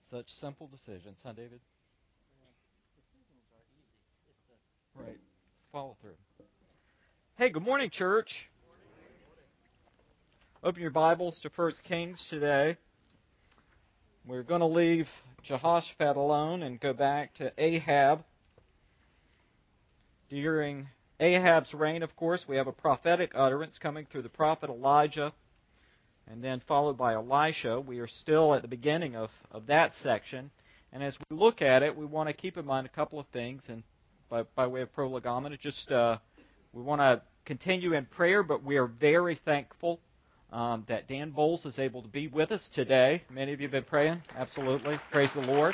Such simple decisions, huh, David? Decisions are easy. Right. Follow through. Hey, good morning, church. Open your Bibles to 1 Kings today. We're going to leave Jehoshaphat alone and go back to Ahab. During Ahab's reign, of course, we have a prophetic utterance coming through the prophet Elijah, and then followed by Elisha. We are still at the beginning of that section. And as we look at it, we want to keep in mind a couple of things. And by way of prolegomena, we want to continue in prayer, but we are very thankful that Dan Bowles is able to be with us today. Many of you have been praying. Absolutely. Praise the Lord.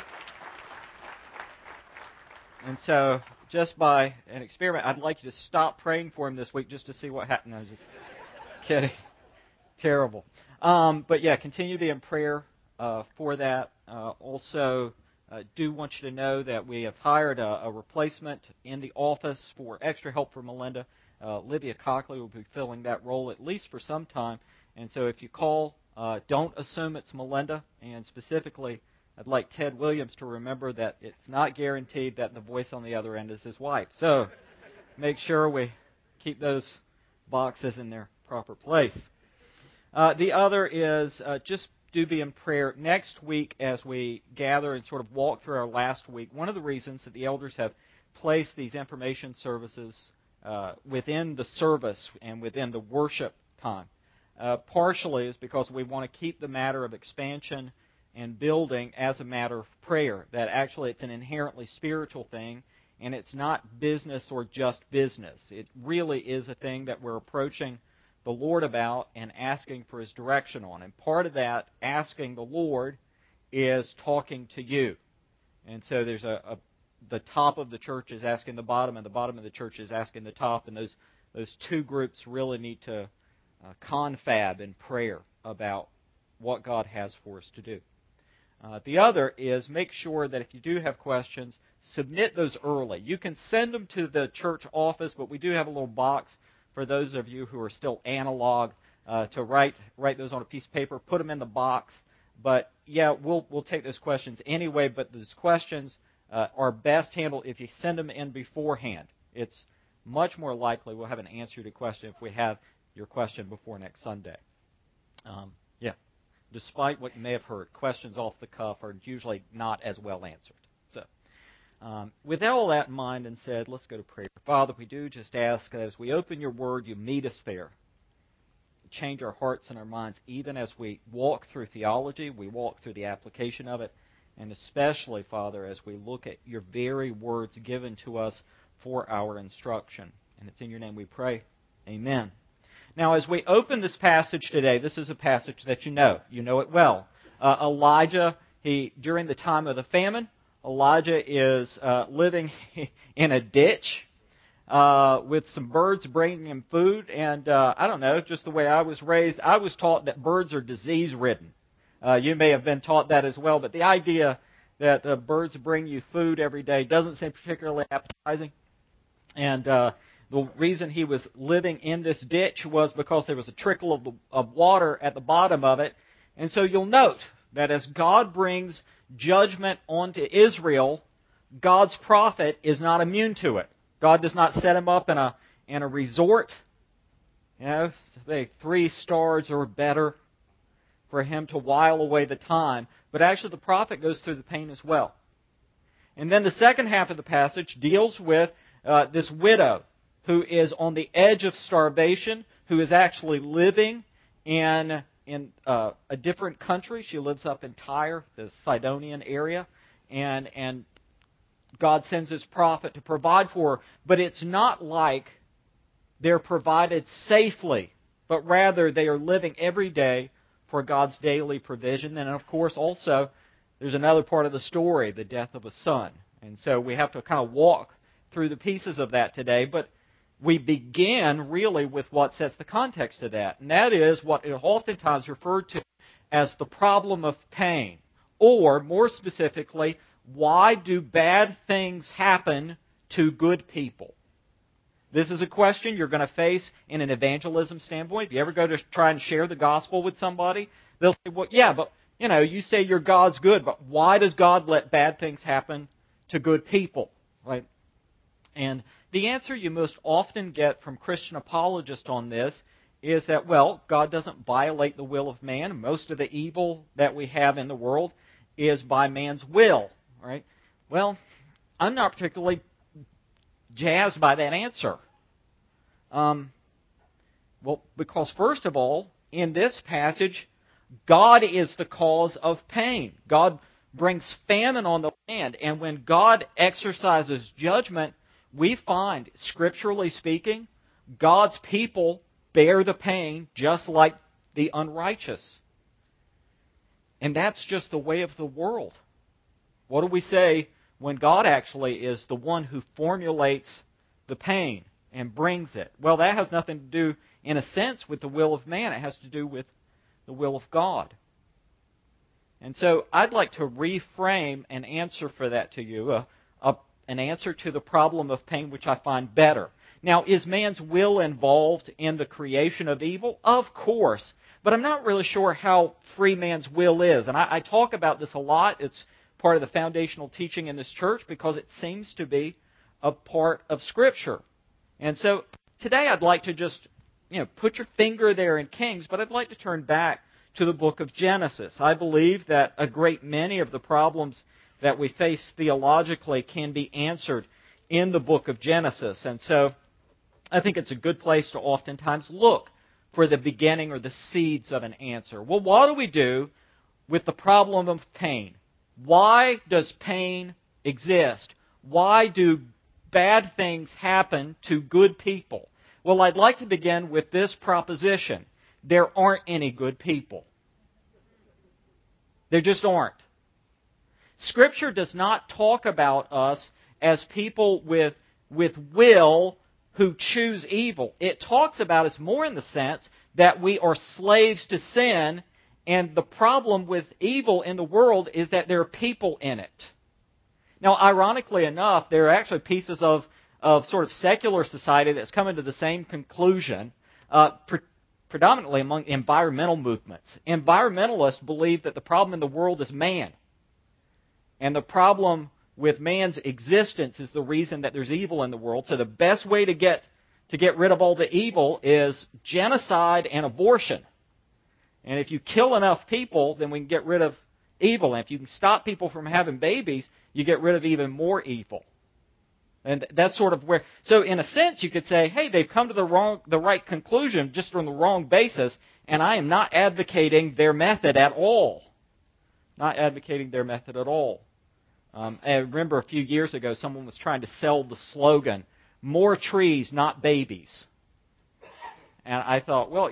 And so, just by an experiment, I'd like you to stop praying for him this week just to see what happens. No, just kidding. Terrible. But yeah, continue to be in prayer for that. Also, do want you to know that we have hired a replacement in the office for extra help for Melinda. Livia Cockley will be filling that role at least for some time. And so if you call, don't assume it's Melinda. And specifically, I'd like Ted Williams to remember that it's not guaranteed that the voice on the other end is his wife. So make sure we keep those boxes in their proper place. The other is just do be in prayer. Next week, as we gather and sort of walk through our last week, one of the reasons that the elders have placed these information services within the service and within the worship time, partially is because we want to keep the matter of expansion and building as a matter of prayer. That actually it's an inherently spiritual thing, and it's not business or just business. It really is a thing that we're approaching the Lord about and asking for His direction on. And part of that, asking the Lord, is talking to you. And so there's the top of the church is asking the bottom, and the bottom of the church is asking the top, and those two groups really need to confab in prayer about what God has for us to do. The other is make sure that if you do have questions, submit those early. You can send them to the church office, but we do have a little box for those of you who are still analog to write those on a piece of paper, put them in the box. But yeah, we'll take those questions anyway, but those questions are best handled if you send them in beforehand. It's much more likely we'll have an answer to your question if we have your question before next Sunday. Despite what you may have heard, questions off the cuff are usually not as well answered. So, with all that in mind and said, let's go to prayer. Father, we do just ask that as we open your word, you meet us there. Change our hearts and our minds, even as we walk through theology, we walk through the application of it, and especially, Father, as we look at your very words given to us for our instruction. And it's in your name we pray. Amen. Now, as we open this passage today, this is a passage that you know. You know it well. Elijah, during the time of the famine, Elijah is living in a ditch with some birds bringing him food. And I don't know, just the way I was raised, I was taught that birds are disease-ridden. You may have been taught that as well. But the idea that birds bring you food every day doesn't seem particularly appetizing. And the reason he was living in this ditch was because there was a trickle of water at the bottom of it. And so you'll note that as God brings judgment onto Israel, God's prophet is not immune to it. God does not set him up in a resort, say 3 stars or better, for him to while away the time. But actually the prophet goes through the pain as well. And then the second half of the passage deals with this widow who is on the edge of starvation, who is actually living in a different country. She lives up in Tyre, the Sidonian area, and God sends His prophet to provide for her. But it's not like they're provided safely, but rather they are living every day for God's daily provision. And of course also, there's another part of the story, the death of a son. And so we have to kind of walk through the pieces of that today, but we begin really with what sets the context of that, and that is what is oftentimes referred to as the problem of pain, or more specifically, why do bad things happen to good people? This is a question you're going to face in an evangelism standpoint. If you ever go to try and share the gospel with somebody, they'll say, well, yeah, but You say your God's good, but why does God let bad things happen to good people? Right? And the answer you most often get from Christian apologists on this is that, well, God doesn't violate the will of man. Most of the evil that we have in the world is by man's will. Right? Well, I'm not particularly jazzed by that answer. Well, because first of all, in this passage, God is the cause of pain. God brings famine on the land. And when God exercises judgment, we find, scripturally speaking, God's people bear the pain just like the unrighteous. And that's just the way of the world. What do we say when God actually is the one who formulates the pain and brings it? Well, that has nothing to do, in a sense, with the will of man. It has to do with the will of God. And so I'd like to reframe an answer for that to you, an answer to the problem of pain which I find better. Now, is man's will involved in the creation of evil? Of course. But I'm not really sure how free man's will is. And I talk about this a lot. It's part of the foundational teaching in this church because it seems to be a part of Scripture. And so today I'd like to just put your finger there in Kings, but I'd like to turn back to the book of Genesis. I believe that a great many of the problems that we face theologically can be answered in the book of Genesis. And so I think it's a good place to oftentimes look for the beginning or the seeds of an answer. Well, what do we do with the problem of pain? Why does pain exist? Why do bad things happen to good people? Well, I'd like to begin with this proposition. There aren't any good people. There just aren't. Scripture does not talk about us as people with will who choose evil. It talks about us more in the sense that we are slaves to sin, and the problem with evil in the world is that there are people in it. Now, ironically enough, there are actually pieces of sort of secular society that's coming to the same conclusion, predominantly among environmental movements. Environmentalists believe that the problem in the world is man. And the problem with man's existence is the reason that there's evil in the world. So the best way to get rid of all the evil is genocide and abortion. And if you kill enough people, then we can get rid of evil. And if you can stop people from having babies, you get rid of even more evil. And that's sort of where... So in a sense, you could say, hey, they've come to the right conclusion just on the wrong basis, and I am not advocating their method at all. Not advocating their method at all. I remember a few years ago, someone was trying to sell the slogan, more trees, not babies. And I thought, well,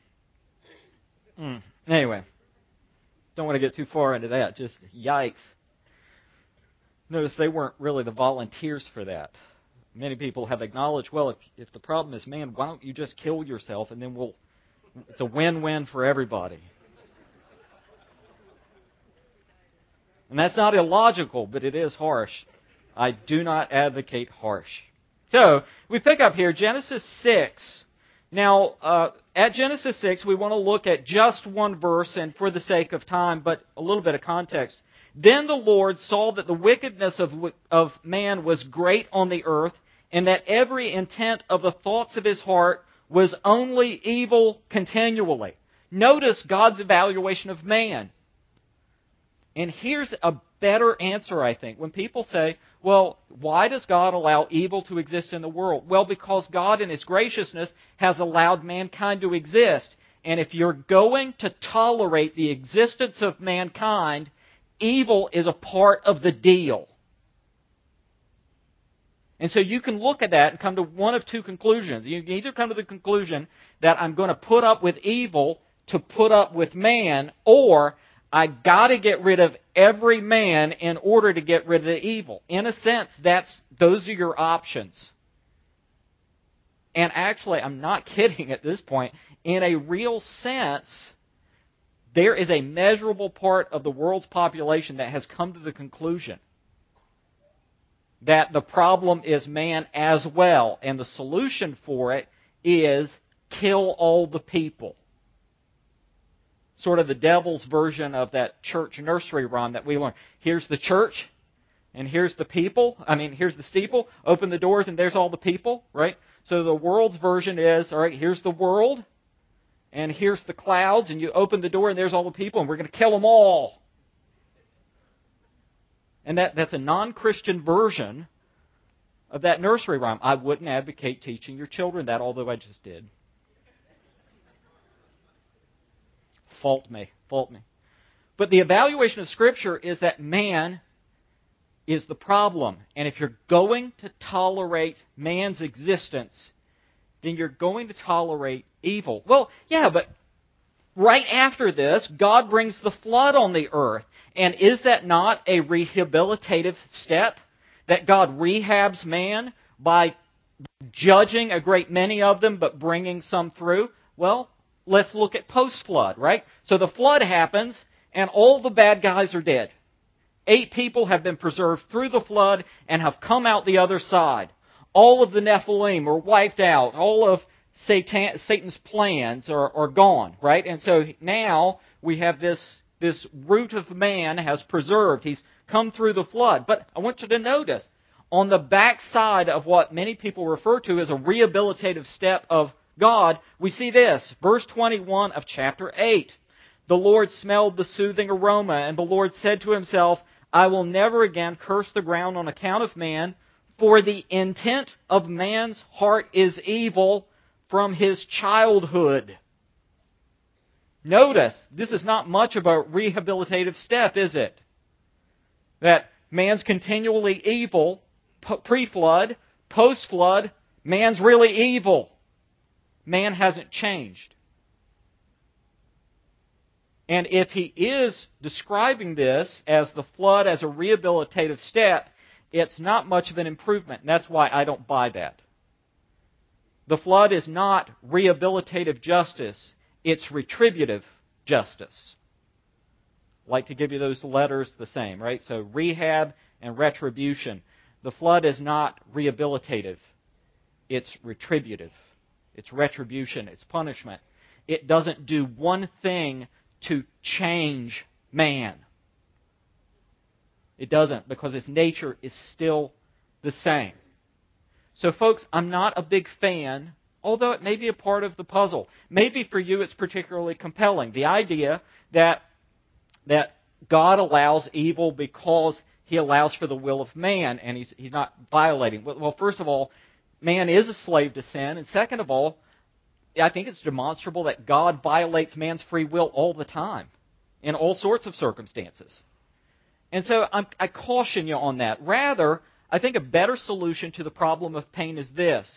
anyway, don't want to get too far into that. Just yikes. Notice they weren't really the volunteers for that. Many people have acknowledged, well, if the problem is man, why don't you just kill yourself and then it's a win-win for everybody. And that's not illogical, but it is harsh. I do not advocate harsh. So, we pick up here, Genesis 6. Now, at Genesis 6, we want to look at just one verse, and for the sake of time, but a little bit of context. Then the Lord saw that the wickedness of man was great on the earth, and that every intent of the thoughts of his heart was only evil continually. Notice God's evaluation of man. And here's a better answer, I think. When people say, well, why does God allow evil to exist in the world? Well, because God in His graciousness has allowed mankind to exist. And if you're going to tolerate the existence of mankind, evil is a part of the deal. And so you can look at that and come to one of two conclusions. You can either come to the conclusion that I'm going to put up with evil to put up with man, or I got to get rid of every man in order to get rid of the evil. In a sense, those are your options. And actually, I'm not kidding at this point. In a real sense, there is a measurable part of the world's population that has come to the conclusion that the problem is man as well, and the solution for it is kill all the people. sort of the devil's version of that church nursery rhyme that we learn. Here's the church, and here's the people. Here's the steeple. Open the doors, and there's all the people, right? So the world's version is, all right, here's the world, and here's the clouds, and you open the door, and there's all the people, and we're going to kill them all. And that's a non-Christian version of that nursery rhyme. I wouldn't advocate teaching your children that, although I just did. Fault me. But the evaluation of Scripture is that man is the problem. And if you're going to tolerate man's existence, then you're going to tolerate evil. Well, yeah, but right after this, God brings the flood on the earth. And is that not a rehabilitative step? That God rehabs man by judging a great many of them, but bringing some through? Well, let's look at post-flood, right? So the flood happens, and all the bad guys are dead. 8 people have been preserved through the flood and have come out the other side. All of the Nephilim are wiped out. All of Satan's plans are gone, right? And so now we have this root of man has preserved. He's come through the flood. But I want you to notice, on the backside of what many people refer to as a rehabilitative step of God, we see this. Verse 21 of chapter 8. The Lord smelled the soothing aroma, and the Lord said to himself, I will never again curse the ground on account of man, for the intent of man's heart is evil from his childhood. Notice, this is not much of a rehabilitative step, is it? That man's continually evil, pre-flood, post-flood, man's really evil. Man hasn't changed. And if he is describing this as the flood as a rehabilitative step, it's not much of an improvement. And that's why I don't buy that. The flood is not rehabilitative justice. It's retributive justice. I like to give you those letters the same, right? So rehab and retribution. The flood is not rehabilitative. It's retributive. It's retribution. It's punishment. It doesn't do one thing to change man. It doesn't, because its nature is still the same. So folks, I'm not a big fan, although it may be a part of the puzzle. Maybe for you it's particularly compelling. The idea that God allows evil because He allows for the will of man, and He's not violating. Well, first of all, man is a slave to sin, and second of all, I think it's demonstrable that God violates man's free will all the time, in all sorts of circumstances. And so I caution you on that. Rather, I think a better solution to the problem of pain is this.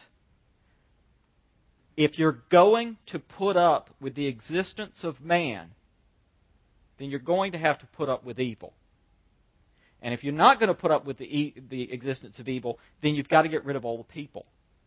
If you're going to put up with the existence of man, then you're going to have to put up with evil. And if you're not going to put up with the existence of evil, then you've got to get rid of all the people.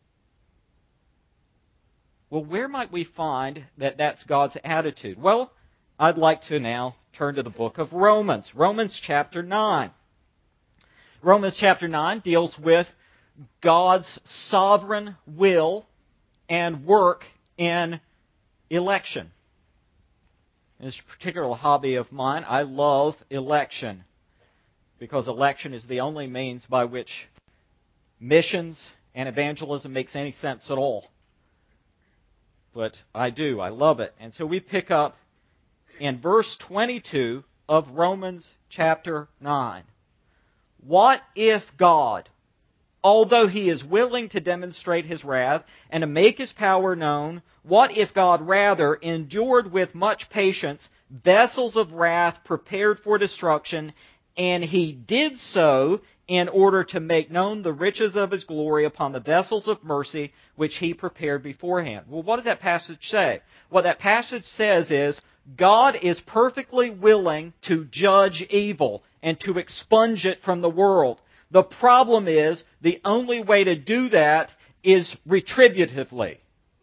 Well, where might we find that that's God's attitude? Well, I'd like to now turn to the book of Romans. Romans chapter 9. Romans chapter 9 deals with God's sovereign will and work in election. It's a particular hobby of mine. I love election because election is the only means by which missions and evangelism makes any sense at all. But I do. I love it. And so we pick up in verse 22 of Romans chapter 9. What if God, although He is willing to demonstrate His wrath and to make His power known, what if God rather endured with much patience vessels of wrath prepared for destruction, and He did so in order to make known the riches of His glory upon the vessels of mercy which He prepared beforehand? Well, what does that passage say? What that passage says is, God is perfectly willing to judge evil and to expunge it from the world. The problem is, the only way to do that is retributively.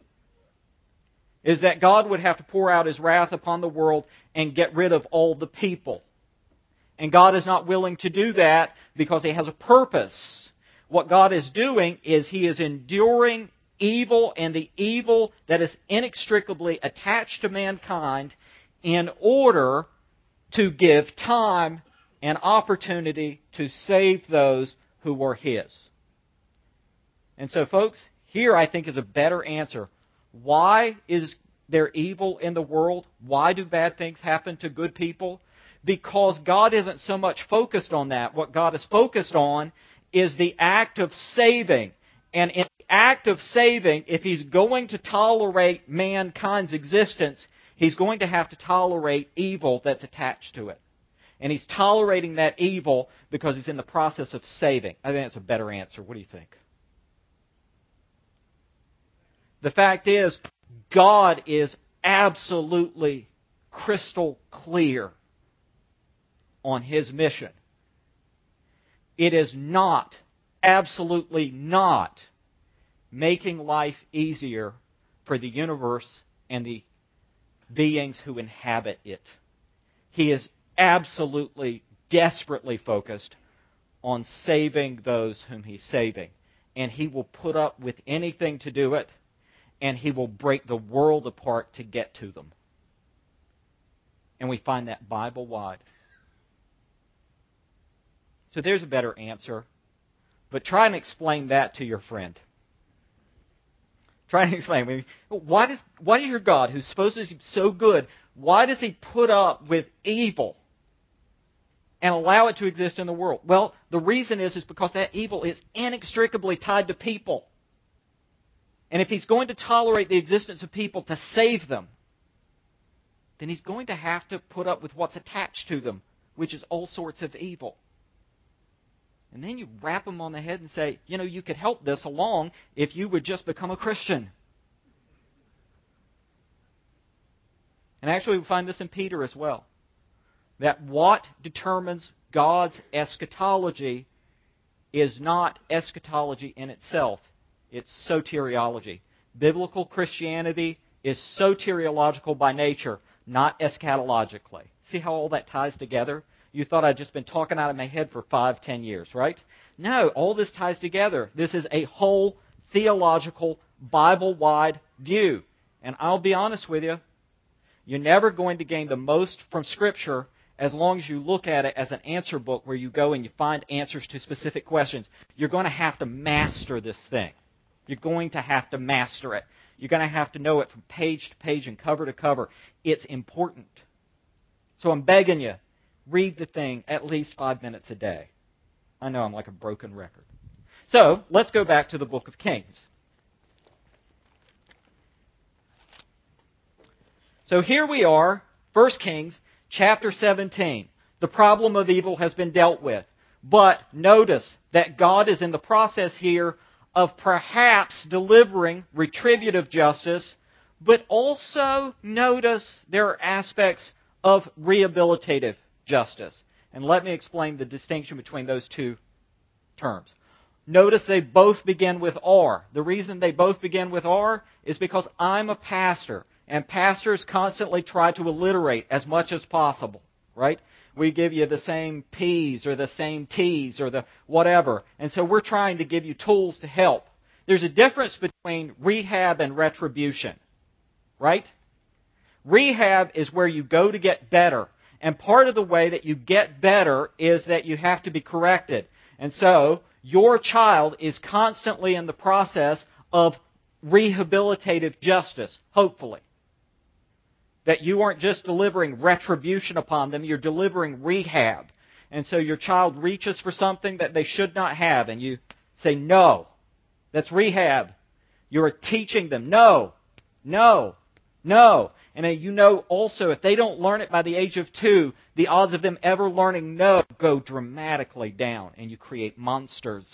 Is that God would have to pour out His wrath upon the world and get rid of all the people. And God is not willing to do that because He has a purpose. What God is doing is He is enduring evil and the evil that is inextricably attached to mankind, in order to give time and opportunity to save those who were His. And so, folks, here I think is a better answer. Why is there evil in the world? Why do bad things happen to good people? Because God isn't so much focused on that. What God is focused on is the act of saving. And in the act of saving, if He's going to tolerate mankind's existence, He's going to have to tolerate evil that's attached to it. And He's tolerating that evil because He's in the process of saving. I think that's a better answer. What do you think? The fact is, God is absolutely crystal clear on His mission. It is not, absolutely not, making life easier for the universe and the beings who inhabit it. He is absolutely, desperately focused on saving those whom He's saving. And He will put up with anything to do it, and He will break the world apart to get to them. And we find that Bible-wide. So there's a better answer. But try and explain that to your friend. Try and explain. Why does your God, who's supposed to be so good, why does He put up with evil and allow it to exist in the world? Well, the reason is because that evil is inextricably tied to people. And if He's going to tolerate the existence of people to save them, then He's going to have to put up with what's attached to them, which is all sorts of evil. And then you rap them on the head and say, you could help this along if you would just become a Christian. And actually we find this in Peter as well. That what determines God's eschatology is not eschatology in itself. It's soteriology. Biblical Christianity is soteriological by nature, not eschatologically. See how all that ties together? You thought I'd just been talking out of my head for 5-10 years, right? No, all this ties together. This is a whole theological, Bible-wide view. And I'll be honest with you, you're never going to gain the most from Scripture as long as you look at it as an answer book where you go and you find answers to specific questions. You're going to have to master this thing. You're going to have to master it. You're going to have to know it from page to page and cover to cover. It's important. So I'm begging you, read the thing at least 5 minutes a day. I know I'm like a broken record. So let's go back to the book of Kings. So here we are, 1 Kings chapter 17. The problem of evil has been dealt with. But notice that God is in the process here of perhaps delivering retributive justice, but also notice there are aspects of rehabilitative justice. And let me explain the distinction between those two terms. Notice they both begin with R. The reason they both begin with R is because I'm a pastor, and pastors constantly try to alliterate as much as possible, right? We give you the same P's or the same T's or the whatever. And so we're trying to give you tools to help. There's a difference between rehab and retribution, right? Rehab is where you go to get better. And part of the way that you get better is that you have to be corrected. And so your child is constantly in the process of rehabilitative justice, hopefully. That you aren't just delivering retribution upon them, you're delivering rehab. And so your child reaches for something that they should not have, and you say, no, that's rehab. You're teaching them, no, no, no. And you know also, if they don't learn it by the age of 2, the odds of them ever learning no go dramatically down, and you create monsters.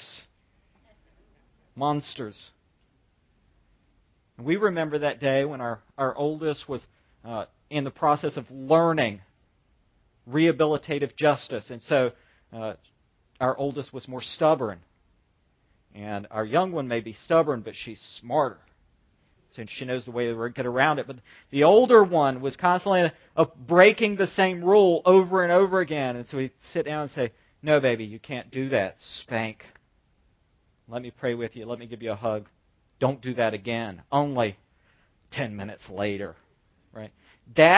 Monsters. And we remember that day when our oldest was in the process of learning rehabilitative justice. And so our oldest was more stubborn. And our young one may be stubborn, but she's smarter. So she knows the way to get around it. But the older one was constantly breaking the same rule over and over again. And so we'd sit down and say, no, baby, you can't do that. Spank. Let me pray with you. Let me give you a hug. Don't do that again. Only 10 minutes later. Right? That's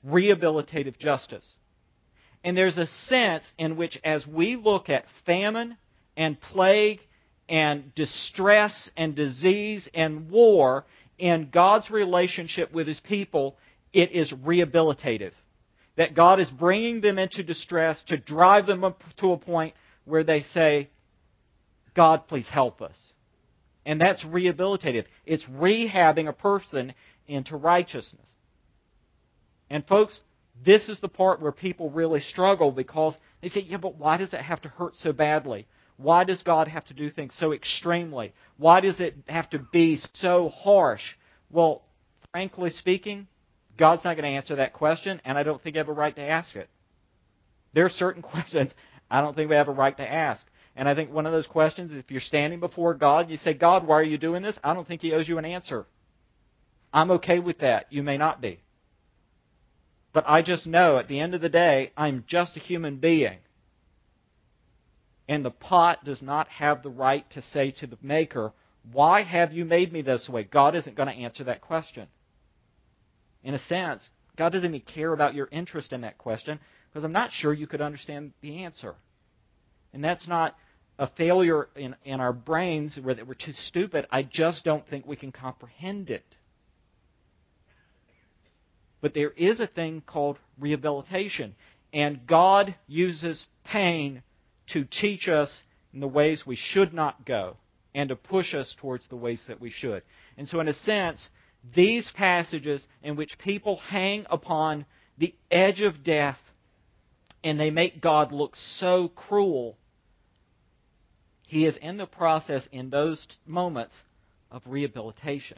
rehabilitative justice. And there's a sense in which as we look at famine and plague and distress and disease and war in God's relationship with His people, it is rehabilitative. That God is bringing them into distress to drive them up to a point where they say, God, please help us. And that's rehabilitative. It's rehabbing a person into righteousness. And folks, this is the part where people really struggle because they say, yeah, but why does it have to hurt so badly? Why does God have to do things so extremely? Why does it have to be so harsh? Well, frankly speaking, God's not going to answer that question, and I don't think you have a right to ask it. There are certain questions I don't think we have a right to ask. And I think one of those questions, if you're standing before God, you say, God, why are you doing this? I don't think He owes you an answer. I'm okay with that. You may not be. But I just know at the end of the day, I'm just a human being. And the pot does not have the right to say to the maker, why have you made me this way? God isn't going to answer that question. In a sense, God doesn't even care about your interest in that question because I'm not sure you could understand the answer. And that's not a failure in our brains where we're too stupid. I just don't think we can comprehend it. But there is a thing called rehabilitation. And God uses pain to teach us in the ways we should not go and to push us towards the ways that we should. And so in a sense, these passages in which people hang upon the edge of death and they make God look so cruel, He is in the process in those moments of rehabilitation.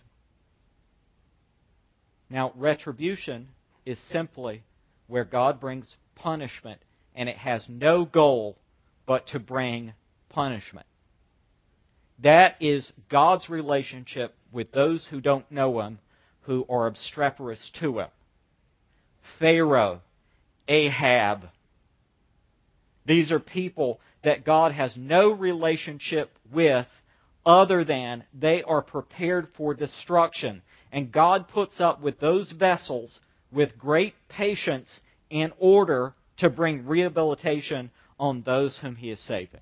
Now, retribution is simply where God brings punishment, and it has no goal but to bring punishment. That is God's relationship with those who don't know Him, who are obstreperous to Him. Pharaoh, Ahab. These are people that God has no relationship with other than they are prepared for destruction. And God puts up with those vessels with great patience in order to bring rehabilitation on those whom He is saving.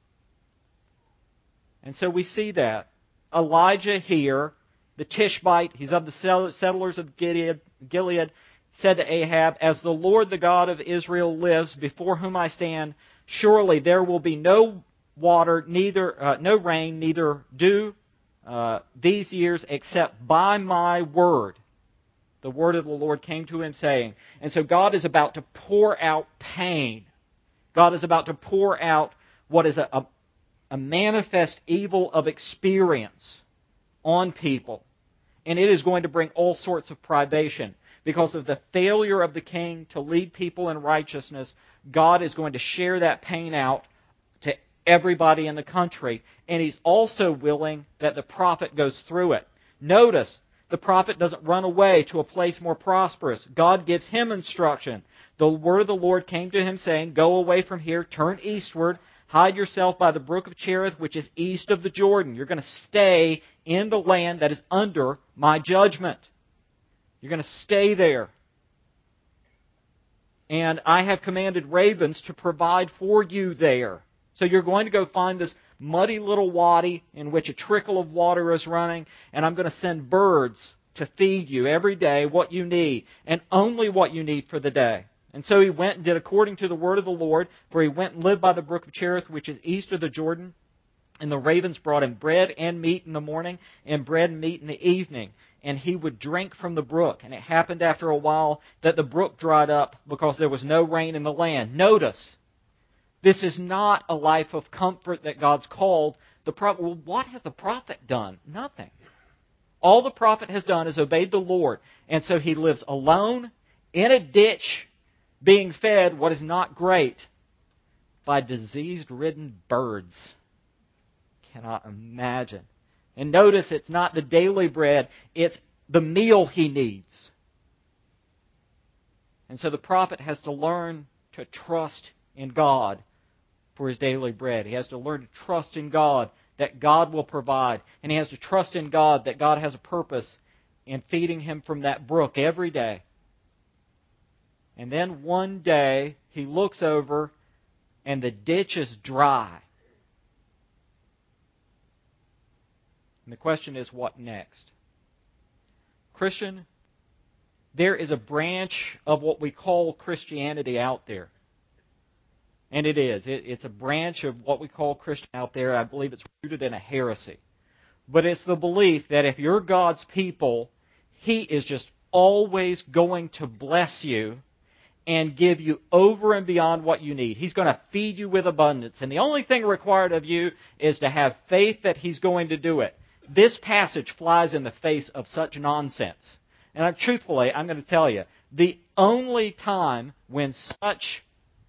And so we see that. Elijah here, the Tishbite, he's of the settlers of Gilead, said to Ahab, as the Lord the God of Israel lives, before whom I stand, surely there will be no water, no rain, neither dew these years, except by my word. The word of the Lord came to him saying. And so God is about to pour out pain. God is about to pour out what is a manifest evil of experience on people. And it is going to bring all sorts of privation. Because of the failure of the king to lead people in righteousness, God is going to share that pain out to everybody in the country. And He's also willing that the prophet goes through it. Notice, the prophet doesn't run away to a place more prosperous. God gives him instruction. The word of the Lord came to him saying, go away from here, turn eastward, hide yourself by the brook of Cherith, which is east of the Jordan. You're going to stay in the land that is under my judgment. You're going to stay there. And I have commanded ravens to provide for you there. So you're going to go find this muddy little wadi in which a trickle of water is running, and I'm going to send birds to feed you every day what you need, and only what you need for the day. And so he went and did according to the word of the Lord, for he went and lived by the brook of Cherith, which is east of the Jordan. And the ravens brought him bread and meat in the morning, and bread and meat in the evening. And he would drink from the brook. And it happened after a while that the brook dried up because there was no rain in the land. Notice, this is not a life of comfort that God's called the prophet. Well, what has the prophet done? Nothing. All the prophet has done is obeyed the Lord. And so he lives alone, in a ditch, being fed what is not great by disease-ridden birds. Cannot imagine. And notice it's not the daily bread, it's the meal he needs. And so the prophet has to learn to trust in God for his daily bread. He has to learn to trust in God that God will provide. And he has to trust in God that God has a purpose in feeding him from that brook every day. And then one day, he looks over, and the ditch is dry. And the question is, what next? Christian, there is a branch of what we call Christianity out there. And it is. It's a branch of what we call Christian out there. I believe it's rooted in a heresy. But it's the belief that if you're God's people, He is just always going to bless you and give you over and beyond what you need. He's going to feed you with abundance. And the only thing required of you is to have faith that He's going to do it. This passage flies in the face of such nonsense. And truthfully, I'm going to tell you, the only time when such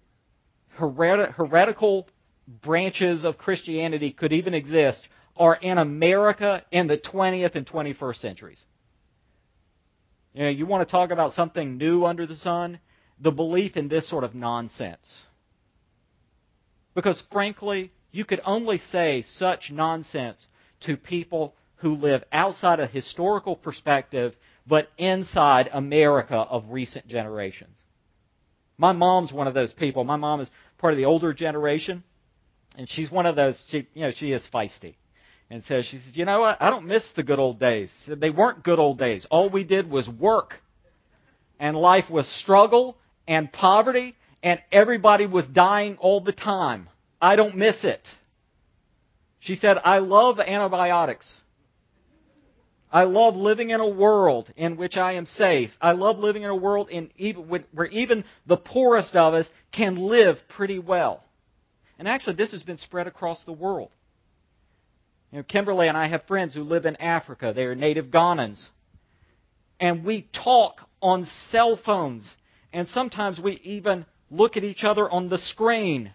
heretical branches of Christianity could even exist are in America in the 20th and 21st centuries. You know, you want to talk about something new under the sun? The belief in this sort of nonsense. Because frankly, you could only say such nonsense to people who live outside a historical perspective, but inside America of recent generations. My mom's one of those people. My mom is part of the older generation, and she's one of those, she is feisty. And so she says, you know what, I don't miss the good old days. They weren't good old days. All we did was work. And life was struggle and poverty, and everybody was dying all the time. I don't miss it. She said, I love antibiotics. I love living in a world in which I am safe. I love living in a world where even the poorest of us can live pretty well. And actually, this has been spread across the world. You know, Kimberly and I have friends who live in Africa. They are native Ghanans. And we talk on cell phones. And sometimes we even look at each other on the screen.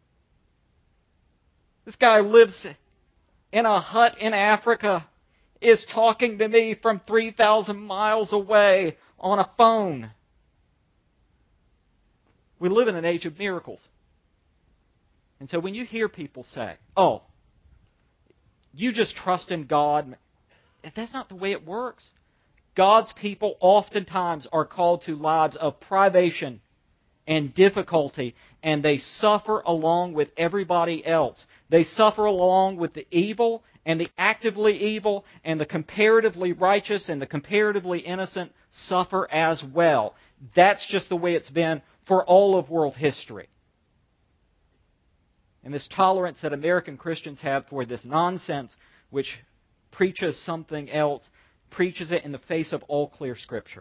This guy lives in a hut in Africa, is talking to me from 3,000 miles away on a phone. We live in an age of miracles. And so when you hear people say, oh, you just trust in God, that's not the way it works. God's people oftentimes are called to lives of privation and difficulty, and they suffer along with everybody else. They suffer along with the evil and the actively evil, and the comparatively righteous and the comparatively innocent suffer as well. That's just the way it's been for all of world history. And this tolerance that American Christians have for this nonsense, which preaches something else, preaches it in the face of all clear Scripture.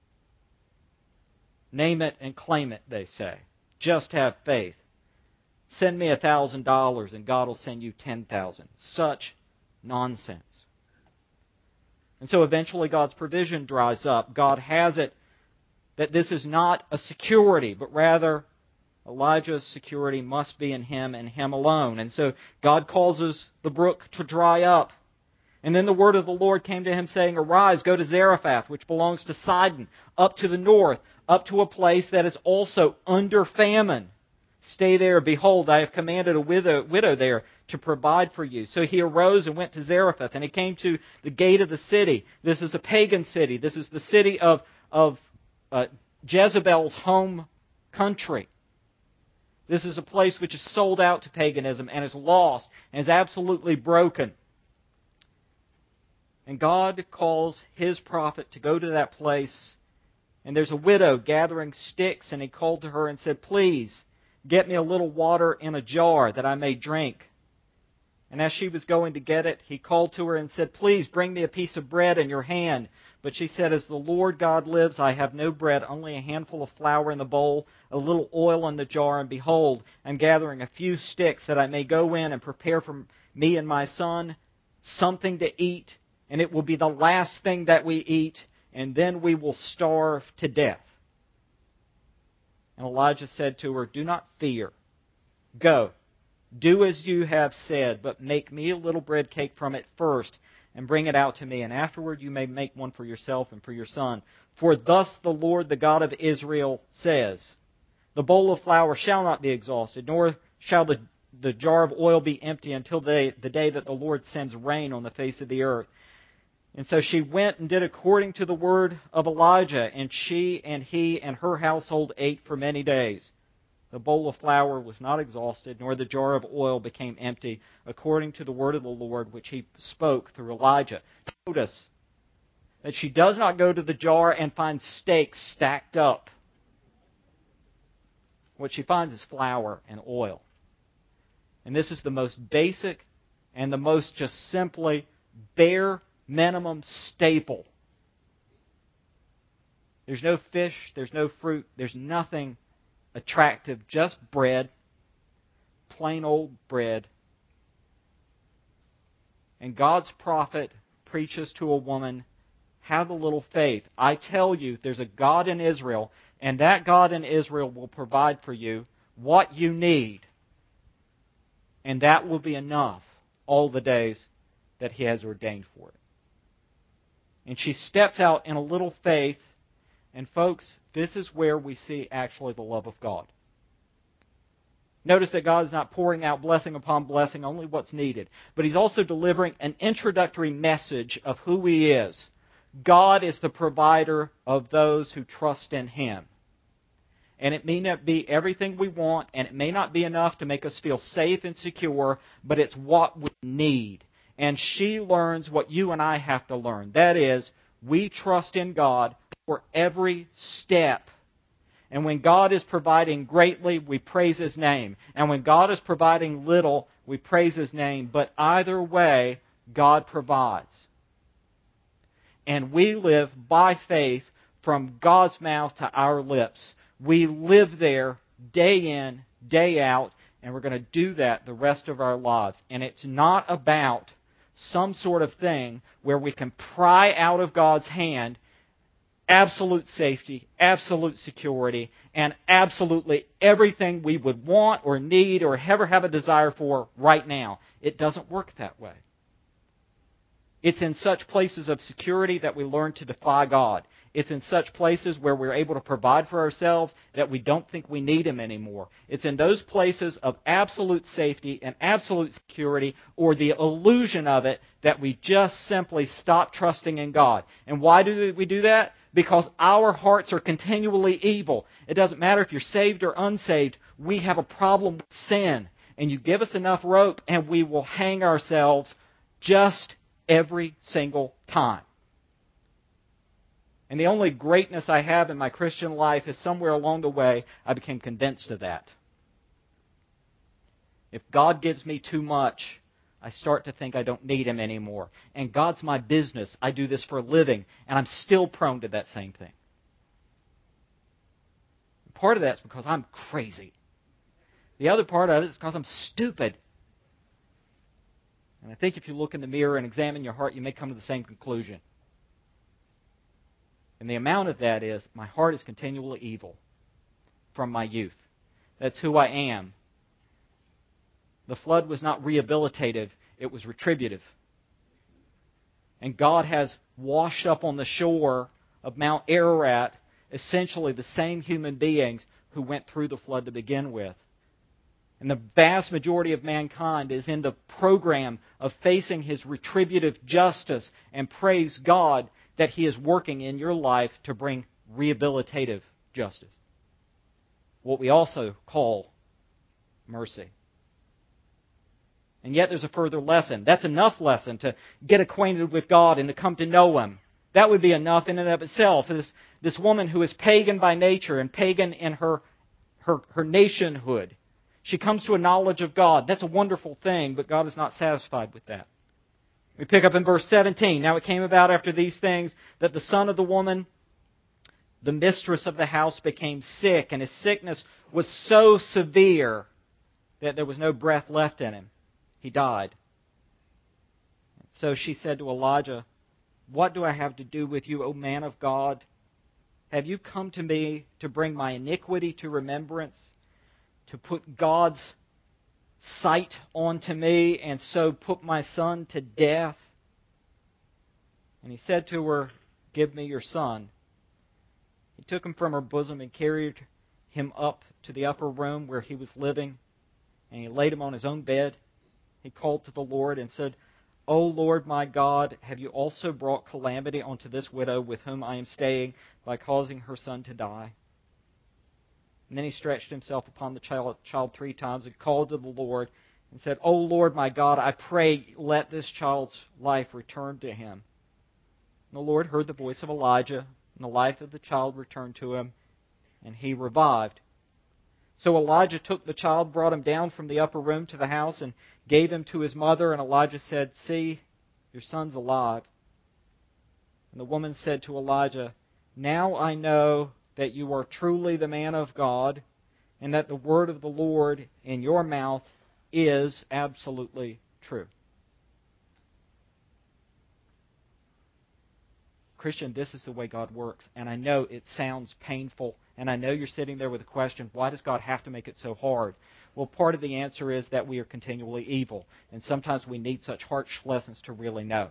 Name it and claim it, they say. Just have faith. Send me $1,000 and God will send you 10,000. Such nonsense. And so eventually God's provision dries up. God has it that this is not a security, but rather Elijah's security must be in him and him alone. And so God causes the brook to dry up. And then the word of the Lord came to him saying, arise, go to Zarephath, which belongs to Sidon, up to the north, up to a place that is also under famine. Stay there. Behold, I have commanded a widow there to provide for you. So he arose and went to Zarephath, and he came to the gate of the city. This is a pagan city. This is the city of Jezebel's home country. This is a place which is sold out to paganism and is lost and is absolutely broken. And God calls His prophet to go to that place. And there's a widow gathering sticks, and he called to her and said, please, get me a little water in a jar that I may drink. And as she was going to get it, he called to her and said, please bring me a piece of bread in your hand. But she said, as the Lord God lives, I have no bread, only a handful of flour in the bowl, a little oil in the jar, and behold, I'm gathering a few sticks that I may go in and prepare for me and my son something to eat, and it will be the last thing that we eat, and then we will starve to death. And Elijah said to her, do not fear. Go, do as you have said, but make me a little bread cake from it first, and bring it out to me, and afterward you may make one for yourself and for your son. For thus the Lord, the God of Israel, says, the bowl of flour shall not be exhausted, nor shall the jar of oil be empty until the day that the Lord sends rain on the face of the earth. And so she went and did according to the word of Elijah, and she and he and her household ate for many days. The bowl of flour was not exhausted, nor the jar of oil became empty, according to the word of the Lord which he spoke through Elijah. Notice that she does not go to the jar and find steaks stacked up. What she finds is flour and oil. And this is the most basic and the most just simply bare minimum staple. There's no fish, there's no fruit, there's nothing attractive, just bread, plain old bread. And God's prophet preaches to a woman, have a little faith. I tell you, there's a God in Israel, and that God in Israel will provide for you what you need. And that will be enough all the days that He has ordained for it. And she stepped out in a little faith. And folks, this is where we see actually the love of God. Notice that God is not pouring out blessing upon blessing, only what's needed. But He's also delivering an introductory message of who He is. God is the provider of those who trust in Him. And it may not be everything we want, and it may not be enough to make us feel safe and secure, but it's what we need. And she learns what you and I have to learn. That is, we trust in God for every step. And when God is providing greatly, we praise His name. And when God is providing little, we praise His name. But either way, God provides. And we live by faith from God's mouth to our lips. We live there day in, day out, and we're going to do that the rest of our lives. And it's not about some sort of thing where we can pry out of God's hand absolute safety, absolute security, and absolutely everything we would want or need or ever have a desire for right now. It doesn't work that way. It's in such places of security that we learn to defy God. It's in such places where we're able to provide for ourselves that we don't think we need Him anymore. It's in those places of absolute safety and absolute security, or the illusion of it, that we just simply stop trusting in God. And why do we do that? Because our hearts are continually evil. It doesn't matter if you're saved or unsaved. We have a problem with sin. And you give us enough rope and we will hang ourselves just every single time. And the only greatness I have in my Christian life is somewhere along the way I became convinced of that. If God gives me too much, I start to think I don't need Him anymore. And God's my business. I do this for a living. And I'm still prone to that same thing. Part of that's because I'm crazy. The other part of it is because I'm stupid. And I think if you look in the mirror and examine your heart, you may come to the same conclusion. And the amount of that is, my heart is continually evil from my youth. That's who I am. The flood was not rehabilitative, it was retributive. And God has washed up on the shore of Mount Ararat essentially the same human beings who went through the flood to begin with. And the vast majority of mankind is in the program of facing His retributive justice, and praise God that He is working in your life to bring rehabilitative justice. What we also call mercy. And yet there's a further lesson. That's enough lesson to get acquainted with God and to come to know Him. That would be enough in and of itself. This woman who is pagan by nature and pagan in her nationhood. She comes to a knowledge of God. That's a wonderful thing, but God is not satisfied with that. We pick up in verse 17. Now it came about after these things that the son of the woman, the mistress of the house, became sick, and his sickness was so severe that there was no breath left in him. He died. So she said to Elijah, "What do I have to do with you, O man of God? Have you come to me to bring my iniquity to remembrance, to put God's sight onto me, and so put my son to death?" And he said to her, "Give me your son." He took him from her bosom and carried him up to the upper room where he was living, and he laid him on his own bed. He called to the Lord and said, O Lord my God, have you also brought calamity onto this widow with whom I am staying by causing her son to die? And then he stretched himself upon the child 3 times and called to the Lord and said, O Lord my God, I pray let this child's life return to him. And the Lord heard the voice of Elijah, and the life of the child returned to him, and he revived. So Elijah took the child, brought him down from the upper room to the house, and gave him to his mother. And Elijah said, See, your son's alive. And the woman said to Elijah, Now I know that you are truly the man of God, and that the word of the Lord in your mouth is absolutely true. Christian, this is the way God works. And I know it sounds painful. And I know you're sitting there with a question, why does God have to make it so hard? Well, part of the answer is that we are continually evil. And sometimes we need such harsh lessons to really know.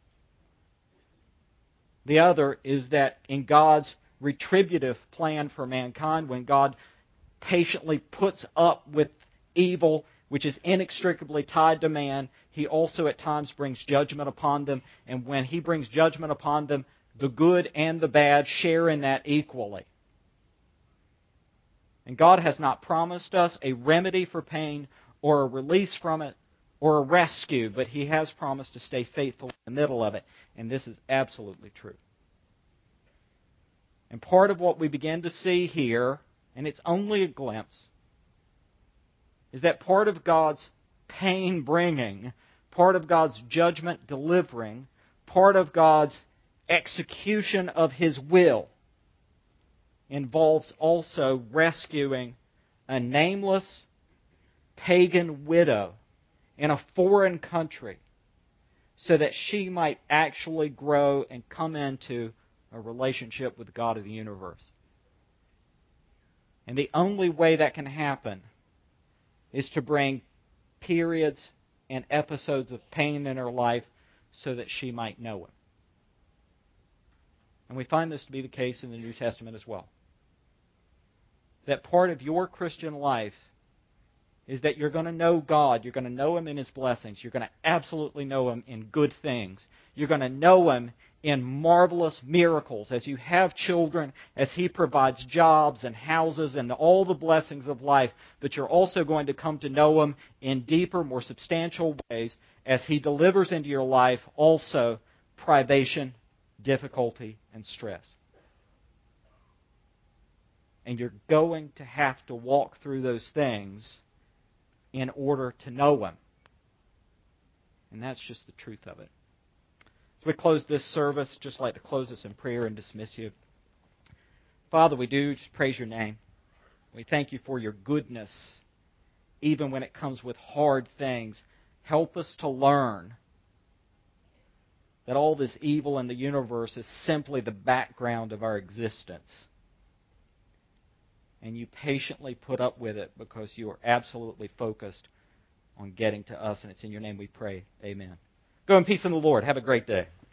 The other is that in God's retributive plan for mankind, when God patiently puts up with evil, which is inextricably tied to man, He also at times brings judgment upon them. And when He brings judgment upon them, the good and the bad share in that equally. And God has not promised us a remedy for pain or a release from it or a rescue, but He has promised to stay faithful in the middle of it. And this is absolutely true. And part of what we begin to see here, and it's only a glimpse, is that part of God's pain bringing, part of God's judgment delivering, part of God's execution of His will involves also rescuing a nameless pagan widow in a foreign country so that she might actually grow and come into a relationship with the God of the universe. And the only way that can happen is to bring periods and episodes of pain in her life so that she might know Him. And we find this to be the case in the New Testament as well. That part of your Christian life is that you're going to know God. You're going to know Him in His blessings. You're going to absolutely know Him in good things. You're going to know Him in marvelous miracles as you have children, as He provides jobs and houses and all the blessings of life. But you're also going to come to know Him in deeper, more substantial ways as He delivers into your life also privation, difficulty, and stress. And you're going to have to walk through those things in order to know Him. And that's just the truth of it. As we close this service, just like to close us in prayer and dismiss you. Father, we do just praise Your name. We thank You for Your goodness, even when it comes with hard things. Help us to learn that all this evil in the universe is simply the background of our existence. And You patiently put up with it because You are absolutely focused on getting to us. And it's in Your name we pray. Amen. Go in peace in the Lord. Have a great day.